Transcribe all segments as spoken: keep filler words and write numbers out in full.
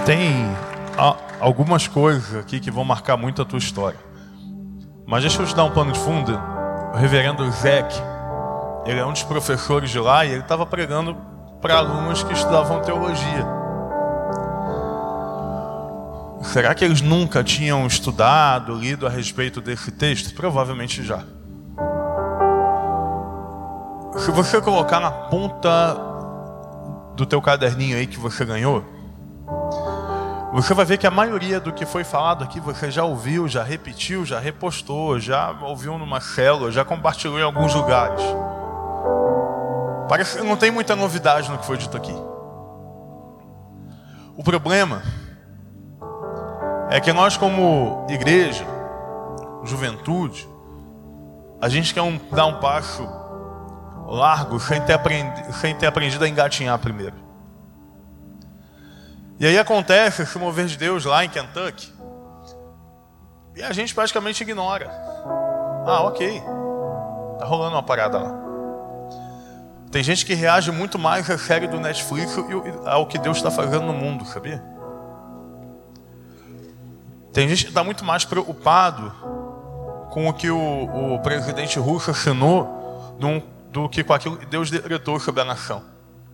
Tem algumas coisas aqui que vão marcar muito a tua história. Mas deixa eu te dar um pano de fundo. O reverendo Zeke, ele é um dos professores de lá e ele estava pregando para alunos que estudavam teologia. Será que eles nunca tinham estudado, lido a respeito desse texto? Provavelmente já. Se você colocar na ponta do teu caderninho aí que você ganhou, você vai ver que a maioria do que foi falado aqui você já ouviu, já repetiu, já repostou, já ouviu numa célula, já compartilhou em alguns lugares. Parece que não tem muita novidade no que foi dito aqui. O problema é que nós, como igreja, juventude, a gente quer um, dar um passo largo sem ter, aprendi, sem ter aprendido a engatinhar primeiro. E aí acontece esse mover de Deus lá em Kentucky e a gente praticamente ignora. Ah, ok, tá rolando uma parada lá. Tem gente que reage muito mais à série do Netflix e ao que Deus está fazendo no mundo, sabia? Tem gente que está muito mais preocupado com o que o, o presidente russo assinou do, do que com aquilo que Deus decretou sobre a nação.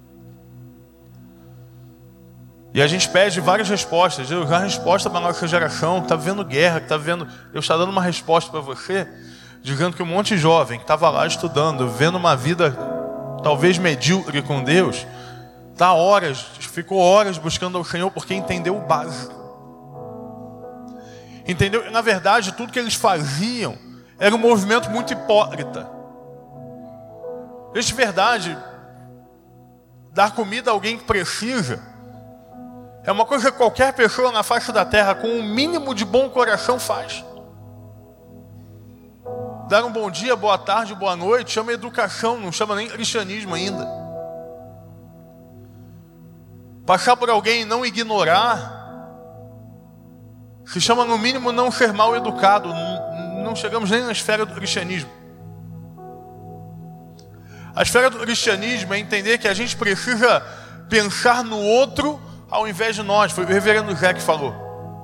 E a gente pede várias respostas. Deus dá resposta para a nossa geração que está vivendo guerra, que está vivendo... Deus está dando uma resposta para você, dizendo que um monte de jovem que estava lá estudando, vendo uma vida talvez medíocre com Deus, tá horas, ficou horas buscando ao Senhor porque entendeu o básico. Entendeu? Na verdade, tudo que eles faziam era um movimento muito hipócrita. De verdade, dar comida a alguém que precisa é uma coisa que qualquer pessoa na face da terra com um mínimo de bom coração faz. Dar um bom dia, boa tarde, boa noite chama educação, não chama nem cristianismo ainda. Passar por alguém e não ignorar se chama no mínimo não ser mal educado. Não chegamos nem na esfera do cristianismo. A esfera do cristianismo é entender que a gente precisa pensar no outro ao invés de nós. Foi o reverendo Zé que falou.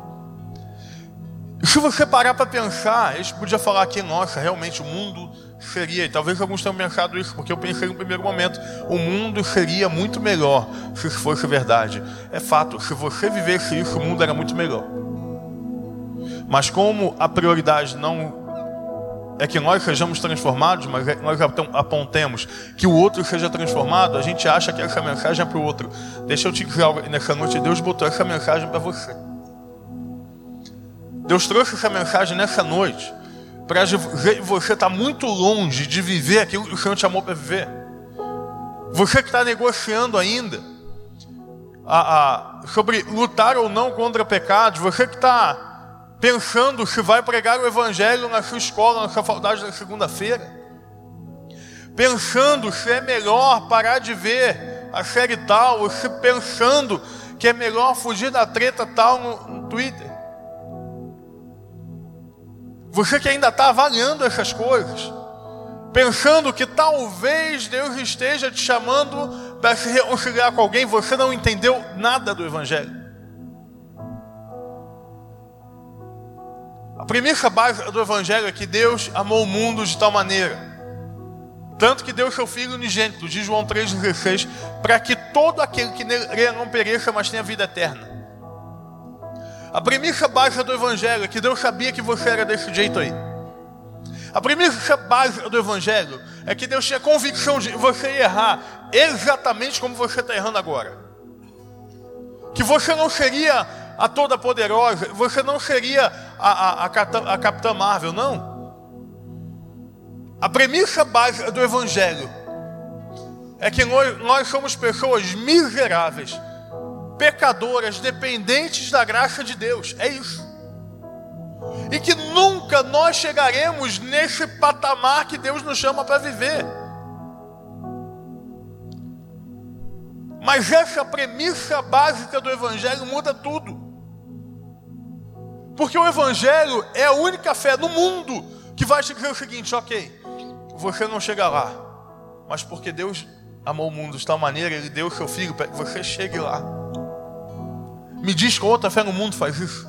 Se você parar para pensar, a gente podia falar aqui, nossa, realmente o mundo seria, e talvez alguns tenham pensado isso, porque eu pensei no primeiro momento, o mundo seria muito melhor se isso fosse verdade. É fato, se você vivesse isso, o mundo era muito melhor. Mas como a prioridade não é que nós sejamos transformados, mas é que nós apontemos que o outro seja transformado, a gente acha que essa mensagem é para o outro. Deixa eu te dizer algo, nessa noite Deus botou essa mensagem para você. Deus trouxe essa mensagem nessa noite para você estar muito longe de viver aquilo que o Senhor te chamou para viver. Você que está negociando ainda a, a, sobre lutar ou não contra pecados, você que está pensando se vai pregar o evangelho na sua escola, na sua faculdade na segunda-feira, pensando se é melhor parar de ver a série tal, ou se pensando que é melhor fugir da treta tal no, no Twitter. Você que ainda está avaliando essas coisas, pensando que talvez Deus esteja te chamando para se reconciliar com alguém, você não entendeu nada do evangelho. A premissa básica do evangelho é que Deus amou o mundo de tal maneira, tanto que deu seu Filho unigênito, diz João três dezesseis, para que todo aquele que nele crê não pereça, mas tenha vida eterna. A premissa básica do evangelho é que Deus sabia que você era desse jeito aí. A premissa básica do evangelho é que Deus tinha convicção de que você ia errar exatamente como você está errando agora. Que você não seria a toda poderosa, você não seria a, a, a, Capitã, a Capitã Marvel, não. A premissa básica do evangelho é que nós, nós somos pessoas miseráveis, pecadoras, dependentes da graça de Deus, é isso. E que nunca nós chegaremos nesse patamar que Deus nos chama para viver. Mas essa premissa básica do evangelho muda tudo. Porque o evangelho é a única fé no mundo que vai te dizer o seguinte: ok, você não chega lá, mas porque Deus amou o mundo de tal maneira, Ele deu o seu Filho para que você chegue lá. Me diz qual outra fé no mundo faz isso.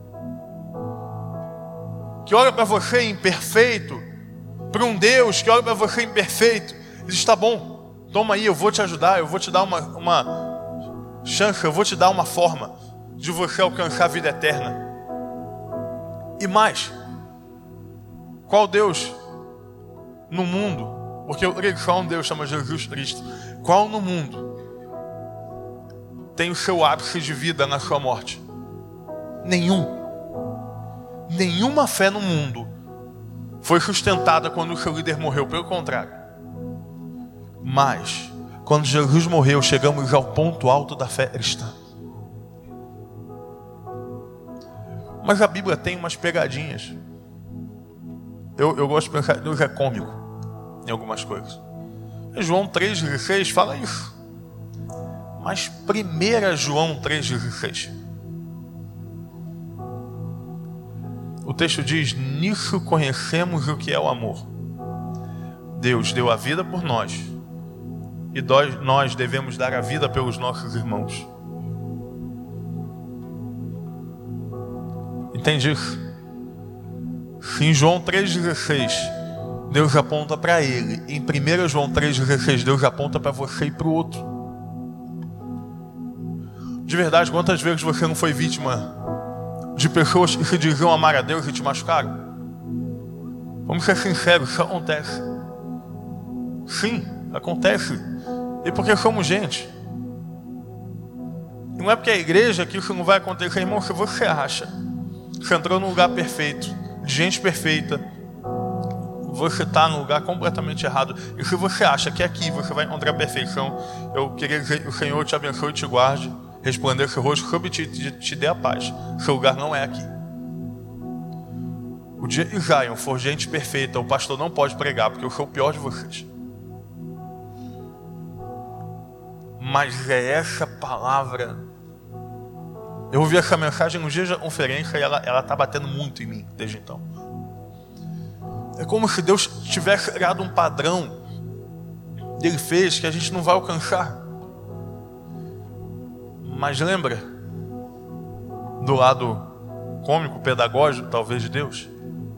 Que olha para você imperfeito, para um Deus que olha para você imperfeito e diz, tá bom, toma aí, eu vou te ajudar, eu vou te dar uma, uma chance, eu vou te dar uma forma de você alcançar a vida eterna. E mais, qual Deus no mundo, porque eu creio que só um Deus chama Jesus Cristo, qual no mundo tem o seu ápice de vida na sua morte? Nenhum. Nenhuma fé no mundo foi sustentada quando o seu líder morreu, pelo contrário. Mas, quando Jesus morreu, chegamos ao ponto alto da fé cristã. Mas a Bíblia tem umas pegadinhas. Eu, eu gosto de pensar que Deus é cômico em algumas coisas. João três dezesseis fala isso. Mas primeiro João três dezesseis. O texto diz, nisso conhecemos o que é o amor. Deus deu a vida por nós. E nós devemos dar a vida pelos nossos irmãos. Entende isso? Se em João três dezesseis Deus aponta para ele, em primeiro João três dezesseis Deus aponta para você e para o outro. De verdade, quantas vezes você não foi vítima de pessoas que se diziam amar a Deus e te machucaram? Vamos ser sinceros, isso acontece. Sim, acontece. E porque somos gente. E não é porque é a igreja que isso não vai acontecer, irmão. Se você acha que você entrou num lugar perfeito, de gente perfeita, você está num lugar completamente errado. E se você acha que aqui você vai encontrar a perfeição, eu queria dizer que o Senhor te abençoe e te guarde, resplandeça seu rosto sobre ti e te dê a paz. Seu lugar não é aqui. O dia que Zion for gente perfeita, o pastor não pode pregar, porque eu sou o pior de vocês. Mas é essa palavra. Eu ouvi essa mensagem no dia da conferência e ela ela está batendo muito em mim desde então. É como se Deus tivesse criado um padrão que Ele fez que a gente não vai alcançar. Mas lembra do lado cômico, pedagógico, talvez, de Deus?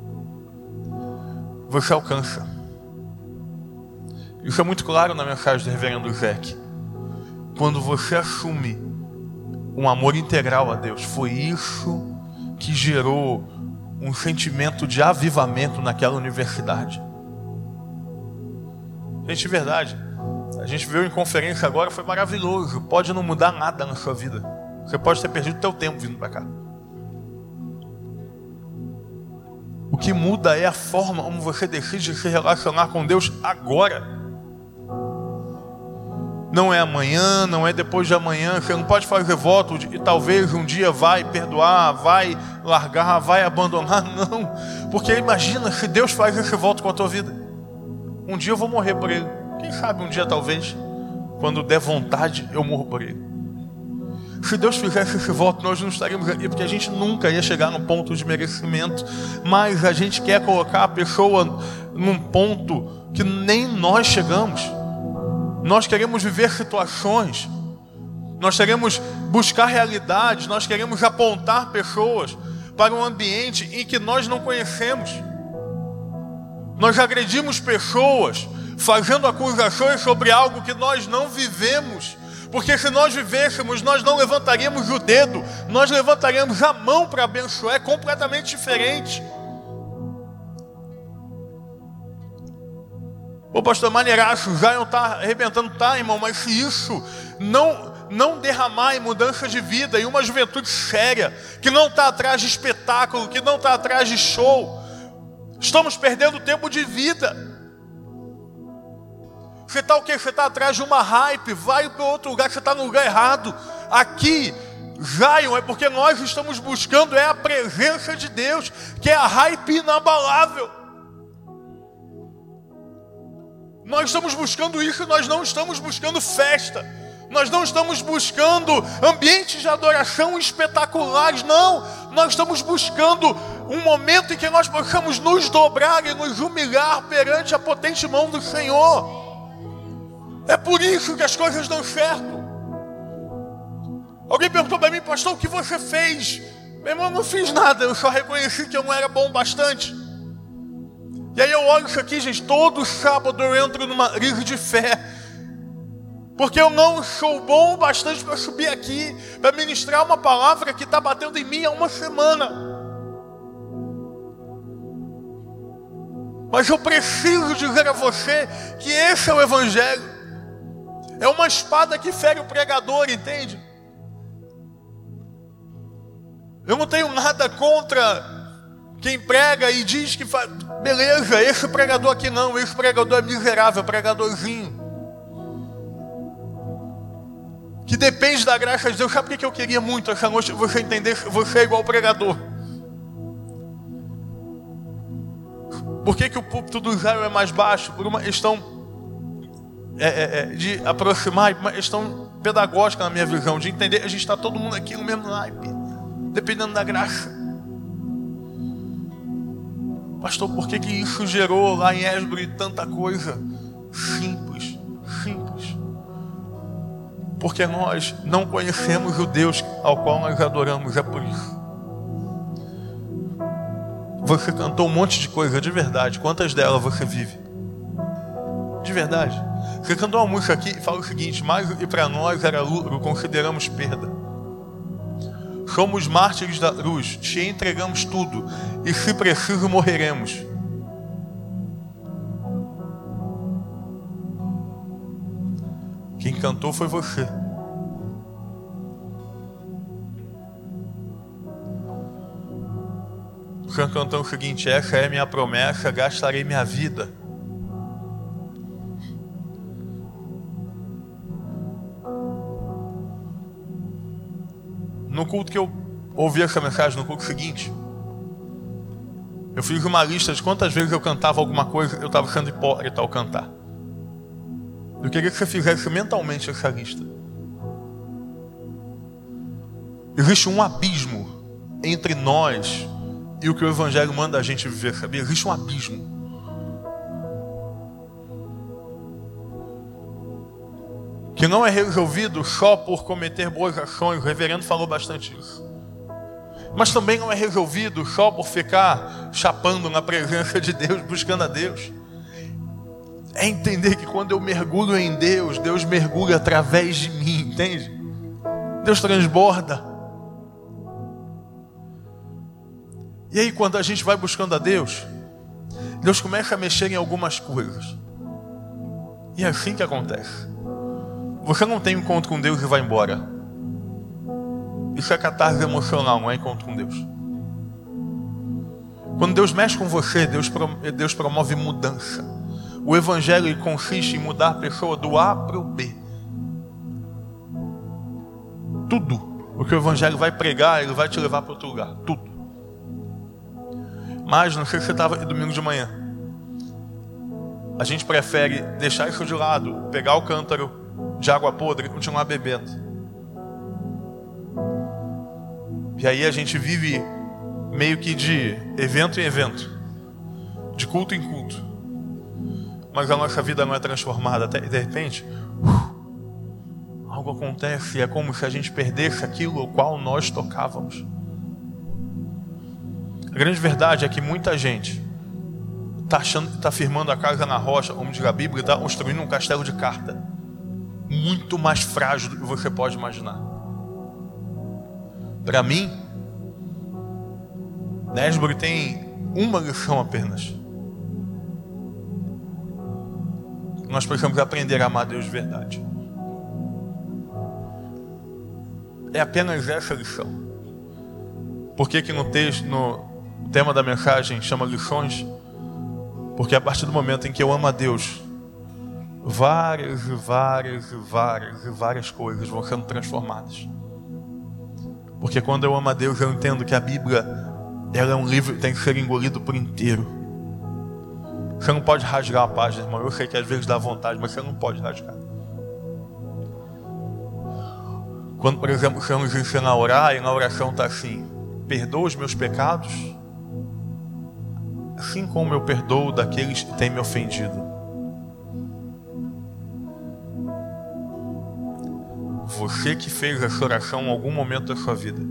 Você alcança. Isso é muito claro na mensagem do reverendo Zeke. Quando você assume um amor integral a Deus, foi isso que gerou um sentimento de avivamento naquela universidade. Gente, de verdade, a gente veio em conferência agora, foi maravilhoso. Pode não mudar nada na sua vida. Você pode ter perdido o teu tempo vindo para cá. O que muda é a forma como você decide se relacionar com Deus agora. Não é amanhã, não é depois de amanhã. Você não pode fazer voto de que talvez um dia vai perdoar, vai largar, vai abandonar. Não, porque imagina se Deus faz esse voto com a tua vida. Um dia eu vou morrer por Ele. Quem sabe um dia talvez, quando der vontade, eu morro por Ele. Se Deus fizesse esse voto, nós não estaríamos aqui, porque a gente nunca ia chegar no ponto de merecimento. Mas a gente quer colocar a pessoa num ponto que nem nós chegamos. Nós queremos viver situações, nós queremos buscar realidades, nós queremos apontar pessoas para um ambiente em que nós não conhecemos. Nós agredimos pessoas fazendo acusações sobre algo que nós não vivemos. Porque se nós vivêssemos, nós não levantaríamos o dedo, nós levantaríamos a mão para abençoar. É completamente diferente. O pastor maneiraço, o Zion está arrebentando, tá, irmão, mas se isso não, não derramar em mudança de vida, em uma juventude séria, que não está atrás de espetáculo, que não está atrás de show, estamos perdendo tempo de vida. Você está o quê? Você está atrás de uma hype, vai para outro lugar, você está no lugar errado. Aqui, Zion, é porque nós estamos buscando é a presença de Deus, que é a hype inabalável. Nós estamos buscando isso, nós não estamos buscando festa. Nós não estamos buscando ambientes de adoração espetaculares, não. Nós estamos buscando um momento em que nós possamos nos dobrar e nos humilhar perante a potente mão do Senhor. É por isso que as coisas dão certo. Alguém perguntou para mim, pastor, o que você fez? Meu irmão, eu não fiz nada, eu só reconheci que eu não era bom bastante. E aí eu olho isso aqui, gente, todo sábado eu entro numa crise de fé. Porque eu não sou bom bastante para subir aqui, para ministrar uma palavra que está batendo em mim há uma semana. Mas eu preciso dizer a você que esse é o Evangelho. É uma espada que fere o pregador, entende? Eu não tenho nada contra quem prega e diz que faz... Beleza, esse pregador aqui não, esse pregador é miserável, pregadorzinho. Que depende da graça de Deus. Sabe o que eu queria muito essa noite? Você entender que você é igual pregador. Por que, que o púlpito do Israel é mais baixo? Por uma questão é, é, é, de aproximar, uma questão pedagógica na minha visão, de entender que a gente está todo mundo aqui no mesmo naipe, dependendo da graça. Pastor, por que, que isso gerou lá em Esbro tanta coisa? Simples, simples. Porque nós não conhecemos o Deus ao qual nós adoramos, é por isso. Você cantou um monte de coisa de verdade. Quantas delas você vive? De verdade. Você cantou uma música aqui e fala o seguinte: mas e para nós era lucro, consideramos perda. Somos mártires da cruz, te entregamos tudo e se preciso morreremos. Quem cantou foi você. Você cantou o seguinte: essa é minha promessa, gastarei minha vida. No culto que eu ouvi essa mensagem, no culto seguinte, eu fiz uma lista de quantas vezes eu cantava alguma coisa, eu estava sendo hipócrita ao cantar. Eu queria que você fizesse mentalmente essa lista. Existe um abismo entre nós e o que o Evangelho manda a gente viver, sabia? Existe um abismo. Que não é resolvido só por cometer boas ações. O reverendo falou bastante isso. Mas também não é resolvido só por ficar chapando na presença de Deus, buscando a Deus. É entender que quando eu mergulho em Deus, Deus mergulha através de mim, entende? Deus transborda. E aí quando a gente vai buscando a Deus, Deus começa a mexer em algumas coisas. E é assim que acontece. Você não tem encontro com Deus e vai embora. Isso é catarse emocional, não é encontro com Deus. Quando Deus mexe com você, Deus, Deus promove mudança. O Evangelho consiste em mudar a pessoa do A para o B. Tudo o que o Evangelho vai pregar, ele vai te levar para outro lugar. Tudo. Mas não sei se você estava aqui domingo de manhã. A gente prefere deixar isso de lado, pegar o cântaro de água podre e continuar bebendo. E aí a gente vive meio que de evento em evento, de culto em culto. Mas a nossa vida não é transformada. Até de repente, uh, algo acontece e é como se a gente perdesse aquilo ao qual nós tocávamos. A grande verdade é que muita gente está achando que está firmando a casa na rocha, como diz a Bíblia, e está construindo um castelo de carta. Muito mais frágil do que você pode imaginar. Para mim, Nesbury tem uma lição apenas. Nós precisamos aprender a amar Deus de verdade. É apenas essa lição. Por que que no texto, no tema da mensagem chama lições? Porque a partir do momento em que eu amo a Deus, várias e várias e várias e várias coisas vão sendo transformadas. Porque quando eu amo a Deus, eu entendo que a Bíblia, ela é um livro que tem que ser engolido por inteiro. Você não pode rasgar a página, irmão. Eu sei que às vezes dá vontade, mas você não pode rasgar. Quando, por exemplo, o Senhor nos ensina a orar, e na oração está assim: perdoa os meus pecados, assim como eu perdoo daqueles que têm me ofendido. você que fez essa oração em algum momento da sua vida.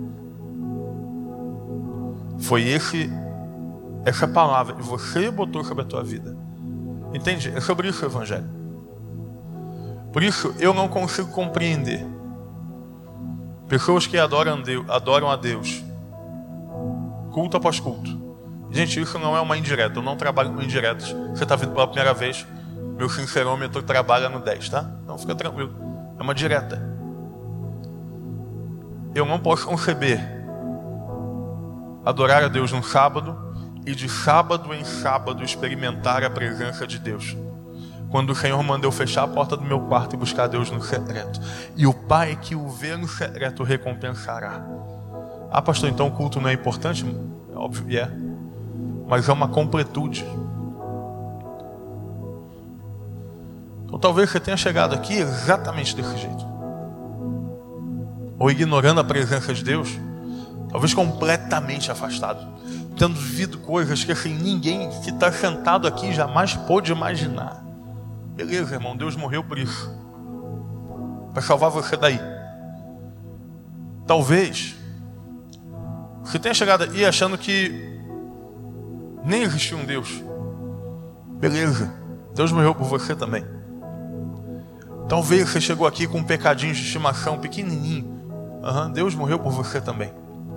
Foi esse, essa palavra, e você botou sobre a tua vida. Entende? É sobre isso o Evangelho. Por isso eu não consigo compreender pessoas que adoram, Deus, adoram a Deus, culto após culto. Gente, isso não é uma indireta. Eu não trabalho com indiretas. Você está vindo pela primeira vez, meu sincerômetro trabalha no dez, tá? Então fica tranquilo. É uma direta. Eu não posso conceber adorar a Deus no sábado e de sábado em sábado experimentar a presença de Deus. Quando o Senhor mandou fechar a porta do meu quarto e buscar Deus no secreto. E o Pai que o vê no secreto recompensará. Ah, pastor, então o culto não é importante? É óbvio que é. Mas é uma completude. Então talvez você tenha chegado aqui exatamente desse jeito. Ou ignorando a presença de Deus. Talvez completamente afastado. Tendo vivido coisas que assim, ninguém que está sentado aqui jamais pôde imaginar. Beleza, irmão, Deus morreu por isso. Para salvar você daí. Talvez você tenha chegado aí achando que nem existia um Deus. Beleza, Deus morreu por você também. Talvez você chegou aqui com um pecadinho de estimação pequenininho. Uhum, Deus morreu por você também.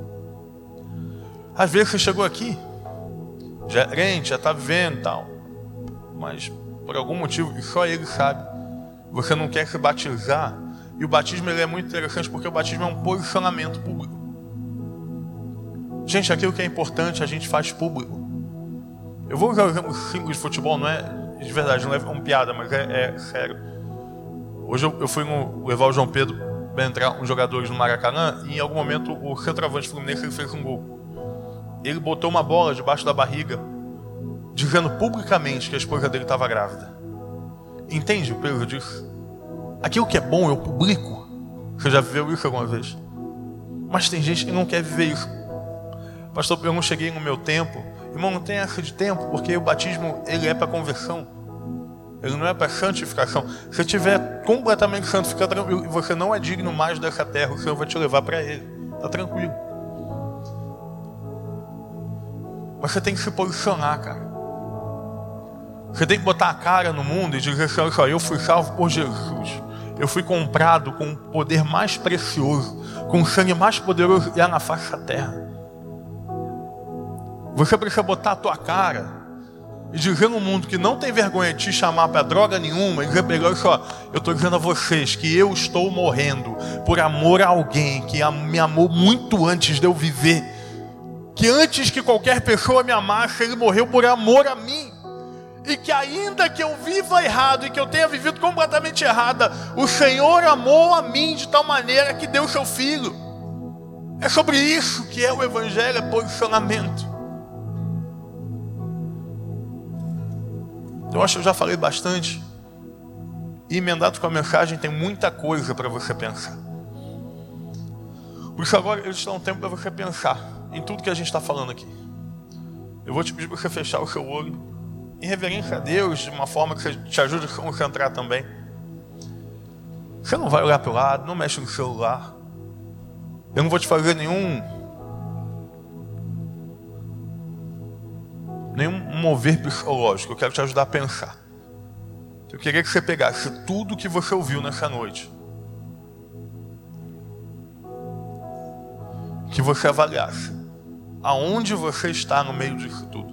Às vezes você chegou aqui, já é crente, já está vivendo e tal. Mas por algum motivo, e só Ele sabe, você não quer se batizar. E o batismo ele é muito interessante porque o batismo é um posicionamento público. Gente, aquilo que é importante a gente faz público. Eu vou usar o exemplo simples de futebol, não é de verdade, não é uma piada, mas é, é sério. Hoje eu, eu fui no, levar o João Pedro para entrar uns jogadores no Maracanã e em algum momento o centroavante fluminense ele fez um gol. Ele botou uma bola debaixo da barriga, dizendo publicamente que a esposa dele estava grávida. Entende o peso disso? Aquilo que é bom eu publico. Você já viveu isso alguma vez? Mas tem gente que não quer viver isso. Pastor, eu não cheguei no meu tempo. Irmão, não tem essa de tempo, porque o batismo ele é para conversão. Ele não é para santificação. Se você estiver completamente santificado e você não é digno mais dessa terra, o Senhor vai te levar para Ele. Está tranquilo. Mas você tem que se posicionar, cara. Você tem que botar a cara no mundo e dizer assim, olha só, eu fui salvo por Jesus. Eu fui comprado com o poder mais precioso, com o sangue mais poderoso e há na face da terra. Você precisa botar a tua cara e dizer no mundo que não tem vergonha de te chamar para droga nenhuma e dizer, olha só, eu estou dizendo a vocês que eu estou morrendo por amor a alguém que me amou muito antes de eu viver. Que antes que qualquer pessoa me amasse, Ele morreu por amor a mim. E que ainda que eu viva errado e que eu tenha vivido completamente errada, o Senhor amou a mim de tal maneira que deu seu Filho. É sobre isso que é o Evangelho, é posicionamento. Eu acho que eu já falei bastante. E emendado com a mensagem tem muita coisa para você pensar. Por isso agora eu te dou um tempo para você pensar em tudo que a gente está falando aqui. Eu vou te pedir para você fechar o seu olho em reverência a Deus, de uma forma que te ajude a se concentrar também. Você não vai olhar para o lado, não mexe no celular. Eu não vou te fazer nenhum nenhum mover psicológico. Eu quero te ajudar a pensar. Eu queria que você pegasse tudo que você ouviu nessa noite, que você avaliasse aonde você está no meio disso tudo.